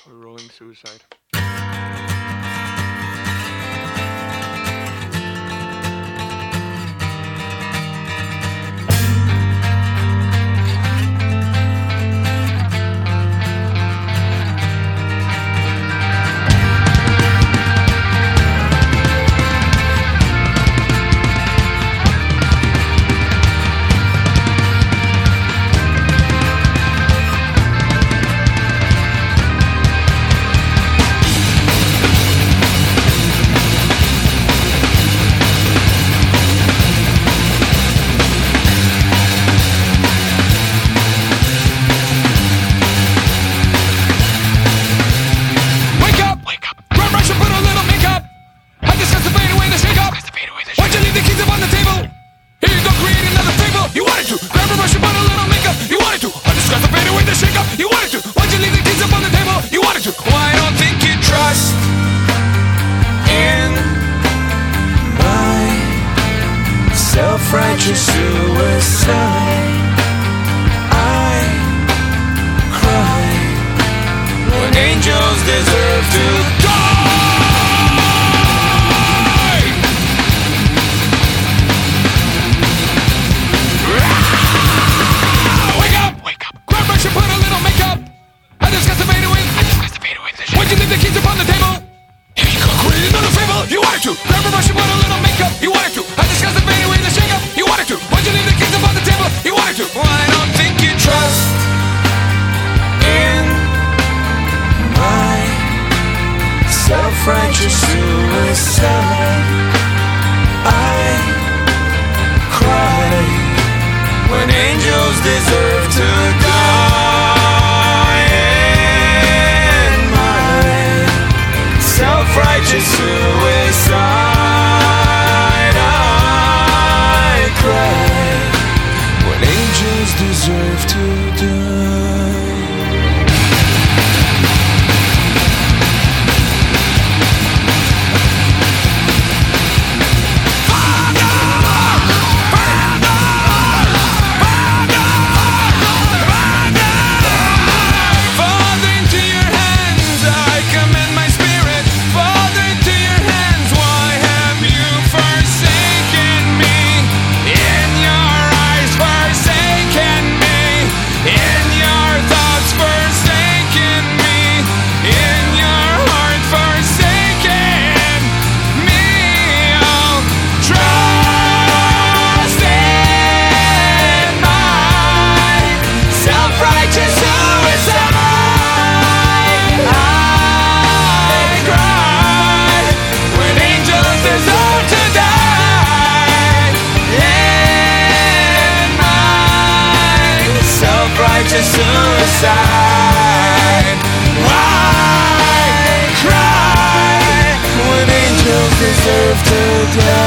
Rolling Suicide. Why don't think you trust in my self-righteous suicide? I cry when angels deserve to die. Wake up! Grab brush and put a little makeup. I discuss the fade away. Why'd you leave the keys upon the table? You could create another fable. You wanted to. Grab a brush and put a little makeup. You wanted to. I discussed the fade away, the shake up. You wanted to. Why'd you leave the keys upon the table? You wanted to. Well, I don't think you trust in my self-righteous suicide. I cry when angels deserve to die. Self-righteous suicide. I cry when angels deserve to die. Father, into your hands I commend my spirit. Father, into your hands, why have you forsaken me? In your eyes, forsaken me. In your thoughts, forsaken me. In your heart, forsaken me. Oh, trust in my self-righteous suicide. I cry when angels deserve to die. In my self-righteous suicide. I cry when angels deserve to die.